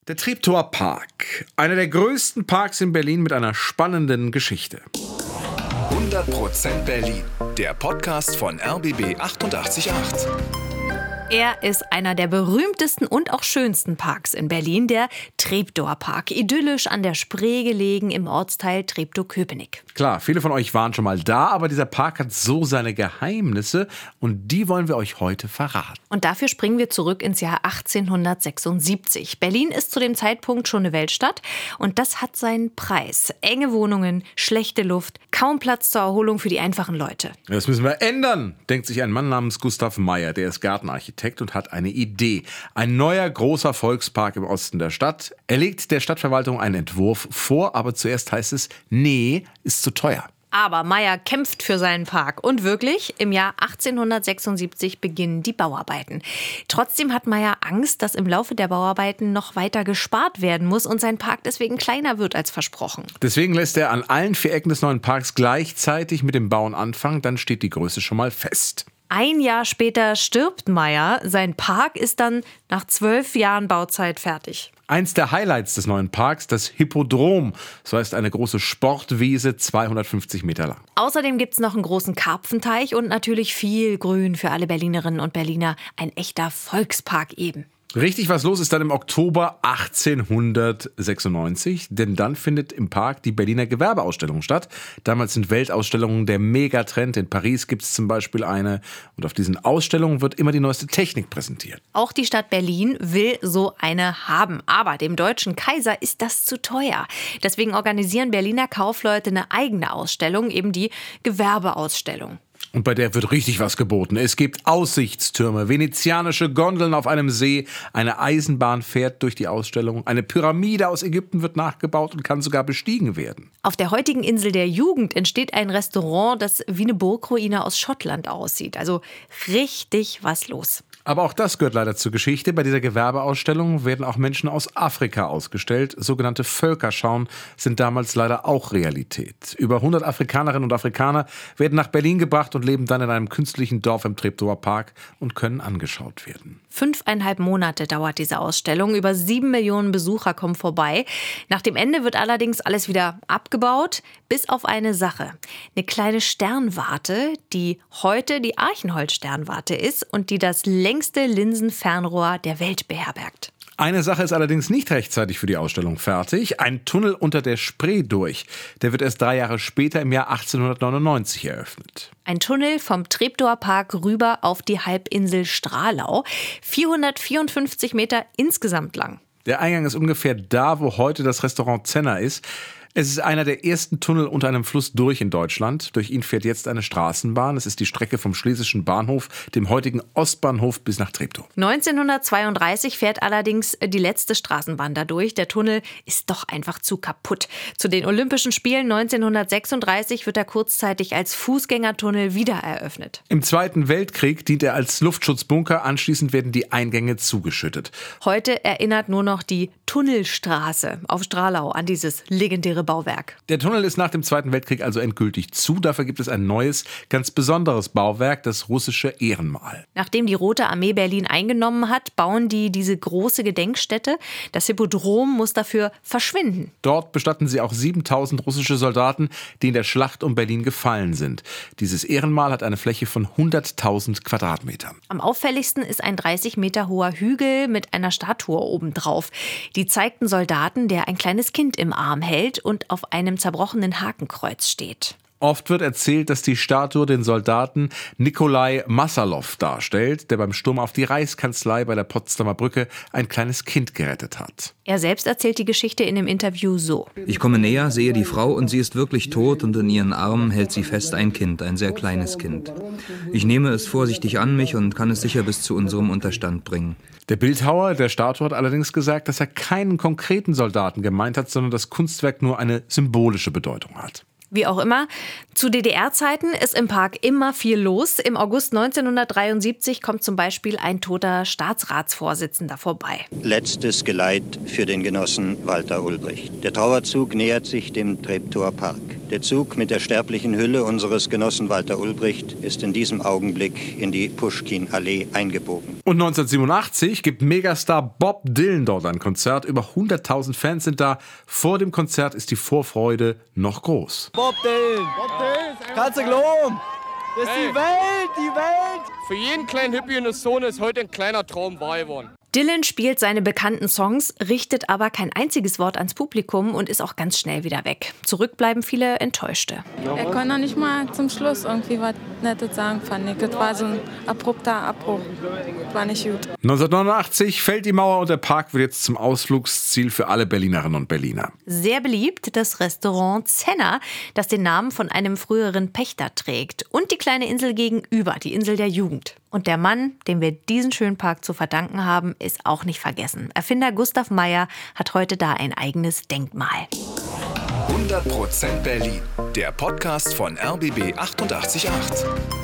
Der Treptower Park, einer der größten Parks in Berlin mit einer spannenden Geschichte. 100% Berlin, der Podcast von RBB 888. Er ist einer der berühmtesten und auch schönsten Parks in Berlin, der Treptower Park. Idyllisch an der Spree gelegen im Ortsteil Treptow-Köpenick. Klar, viele von euch waren schon mal da, aber dieser Park hat so seine Geheimnisse und die wollen wir euch heute verraten. Und dafür springen wir zurück ins Jahr 1876. Berlin ist zu dem Zeitpunkt schon eine Weltstadt und das hat seinen Preis. Enge Wohnungen, schlechte Luft, kaum Platz zur Erholung für die einfachen Leute. Das müssen wir ändern, denkt sich ein Mann namens Gustav Meyer, der ist Gartenarchitekt und hat eine Idee. Ein neuer großer Volkspark im Osten der Stadt. Er legt der Stadtverwaltung einen Entwurf vor, aber zuerst heißt es, nee, ist zu teuer. Aber Meyer kämpft für seinen Park. Und wirklich, im Jahr 1876 beginnen die Bauarbeiten. Trotzdem hat Meyer Angst, dass im Laufe der Bauarbeiten noch weiter gespart werden muss und sein Park deswegen kleiner wird als versprochen. Deswegen lässt er an allen 4 Ecken des neuen Parks gleichzeitig mit dem Bauen anfangen. Dann steht die Größe schon mal fest. Ein Jahr später stirbt Meyer. Sein Park ist dann nach 12 Jahren Bauzeit fertig. Eins der Highlights des neuen Parks, das Hippodrom. So heißt eine große Sportwiese, 250 Meter lang. Außerdem gibt es noch einen großen Karpfenteich und natürlich viel Grün für alle Berlinerinnen und Berliner. Ein echter Volkspark eben. Richtig was los ist dann im Oktober 1896, denn dann findet im Park die Berliner Gewerbeausstellung statt. Damals sind Weltausstellungen der Megatrend. In Paris gibt es zum Beispiel eine. Und auf diesen Ausstellungen wird immer die neueste Technik präsentiert. Auch die Stadt Berlin will so eine haben. Aber dem deutschen Kaiser ist das zu teuer. Deswegen organisieren Berliner Kaufleute eine eigene Ausstellung, eben die Gewerbeausstellung. Und bei der wird richtig was geboten. Es gibt Aussichtstürme, venezianische Gondeln auf einem See, eine Eisenbahn fährt durch die Ausstellung, eine Pyramide aus Ägypten wird nachgebaut und kann sogar bestiegen werden. Auf der heutigen Insel der Jugend entsteht ein Restaurant, das wie eine Burgruine aus Schottland aussieht. Also richtig was los. Aber auch das gehört leider zur Geschichte. Bei dieser Gewerbeausstellung werden auch Menschen aus Afrika ausgestellt. Sogenannte Völkerschauen sind damals leider auch Realität. Über 100 Afrikanerinnen und Afrikaner werden nach Berlin gebracht und leben dann in einem künstlichen Dorf im Treptower Park und können angeschaut werden. 5,5 Monate dauert diese Ausstellung. Über 7 Millionen Besucher kommen vorbei. Nach dem Ende wird allerdings alles wieder abgebaut, bis auf eine Sache. Eine kleine Sternwarte, die heute die Archenhold-Sternwarte ist und die das längste Linsenfernrohr der Welt beherbergt. Eine Sache ist allerdings nicht rechtzeitig für die Ausstellung fertig. Ein Tunnel unter der Spree durch. Der wird erst 3 Jahre später im Jahr 1899 eröffnet. Ein Tunnel vom Treptower Park rüber auf die Halbinsel Stralau. 454 Meter insgesamt lang. Der Eingang ist ungefähr da, wo heute das Restaurant Zenner ist. Es ist einer der ersten Tunnel unter einem Fluss durch in Deutschland. Durch ihn fährt jetzt eine Straßenbahn. Es ist die Strecke vom Schlesischen Bahnhof, dem heutigen Ostbahnhof, bis nach Treptow. 1932 fährt allerdings die letzte Straßenbahn dadurch. Der Tunnel ist doch einfach zu kaputt. Zu den Olympischen Spielen 1936 wird er kurzzeitig als Fußgängertunnel wieder eröffnet. Im Zweiten Weltkrieg dient er als Luftschutzbunker. Anschließend werden die Eingänge zugeschüttet. Heute erinnert nur noch die Tunnelstraße auf Stralau an dieses legendäre Bauwerk. Der Tunnel ist nach dem Zweiten Weltkrieg also endgültig zu. Dafür gibt es ein neues, ganz besonderes Bauwerk, das russische Ehrenmal. Nachdem die Rote Armee Berlin eingenommen hat, bauen die diese große Gedenkstätte. Das Hippodrom muss dafür verschwinden. Dort bestatten sie auch 7000 russische Soldaten, die in der Schlacht um Berlin gefallen sind. Dieses Ehrenmal hat eine Fläche von 100.000 Quadratmetern. Am auffälligsten ist ein 30 Meter hoher Hügel mit einer Statue obendrauf. Die zeigt einen Soldaten, der ein kleines Kind im Arm hält und auf einem zerbrochenen Hakenkreuz steht. Oft wird erzählt, dass die Statue den Soldaten Nikolai Massalow darstellt, der beim Sturm auf die Reichskanzlei bei der Potsdamer Brücke ein kleines Kind gerettet hat. Er selbst erzählt die Geschichte in dem Interview so. Ich komme näher, sehe die Frau und sie ist wirklich tot und in ihren Armen hält sie fest ein Kind, ein sehr kleines Kind. Ich nehme es vorsichtig an mich und kann es sicher bis zu unserem Unterstand bringen. Der Bildhauer der Statue hat allerdings gesagt, dass er keinen konkreten Soldaten gemeint hat, sondern das Kunstwerk nur eine symbolische Bedeutung hat. Wie auch immer, zu DDR-Zeiten ist im Park immer viel los. Im August 1973 kommt zum Beispiel ein toter Staatsratsvorsitzender vorbei. Letztes Geleit für den Genossen Walter Ulbricht. Der Trauerzug nähert sich dem Treptower Park. Der Zug mit der sterblichen Hülle unseres Genossen Walter Ulbricht ist in diesem Augenblick in die Puschkin-Allee eingebogen. Und 1987 gibt Megastar Bob Dylan dort ein Konzert. Über 100.000 Fans sind da. Vor dem Konzert ist die Vorfreude noch groß. Bob Dylan! Kannst du glauben? Das ist die Welt! Für jeden kleinen Hippie und Sohn ist heute ein kleiner Traum wahr geworden. Dylan spielt seine bekannten Songs, richtet aber kein einziges Wort ans Publikum und ist auch ganz schnell wieder weg. Zurück bleiben viele Enttäuschte. Er konnte noch nicht mal zum Schluss irgendwie was Nettes sagen, fand ich. Das war so ein abrupter Abbruch. War nicht gut. 1989 fällt die Mauer und der Park wird jetzt zum Ausflugsziel für alle Berlinerinnen und Berliner. Sehr beliebt das Restaurant Zenner, das den Namen von einem früheren Pächter trägt. Und die kleine Insel gegenüber, die Insel der Jugend. Und der Mann, dem wir diesen schönen Park zu verdanken haben, ist auch nicht vergessen. Erfinder Gustav Meyer hat heute da ein eigenes Denkmal. 100% Berlin. Der Podcast von RBB 888.